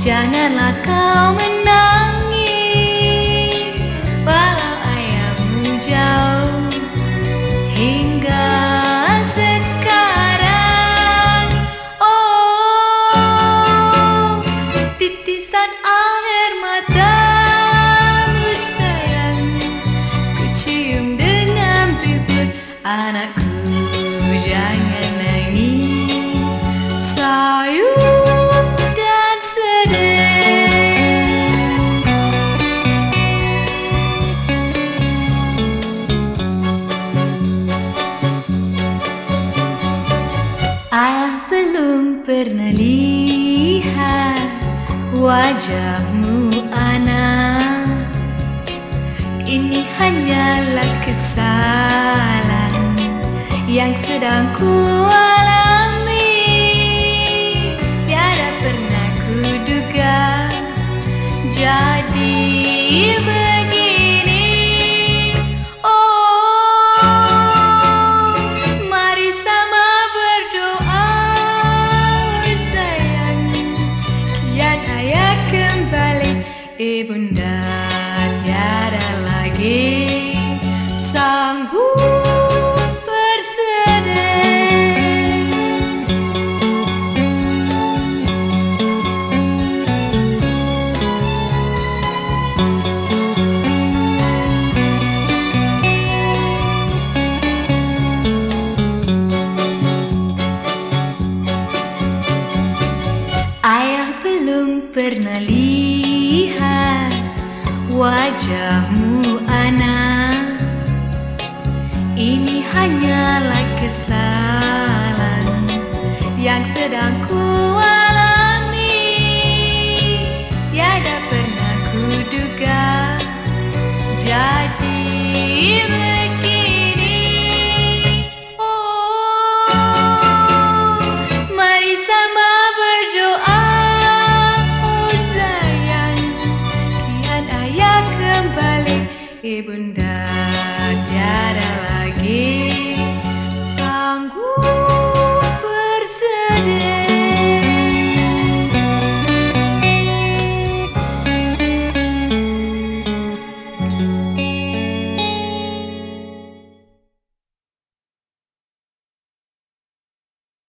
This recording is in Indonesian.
Janganlah kau menangis walau ayahmu jauh hingga sekarang. Oh, titisan air matamu sayang, ku cium dengan bibir. Anakku, jangan nangis, sayang dan sedih. Ayah belum pernah lihat wajahmu anak. Ini hanyalah kesalahan yang sedang ku alami. Tiada pernah kuduga jadi begini. Oh, mari sama berdoa sayang, kian ayah kembali. Ibunda tiada lagi sanggup bersedih. Ayah belum pernah lihat wajahmu anak. Ini hanyalah kesalahan yang sedang ku alami. Tiada pernah kuduga jadi begini. Oh, mari sama berdoa sayang, kian ayah kembali. Ibunda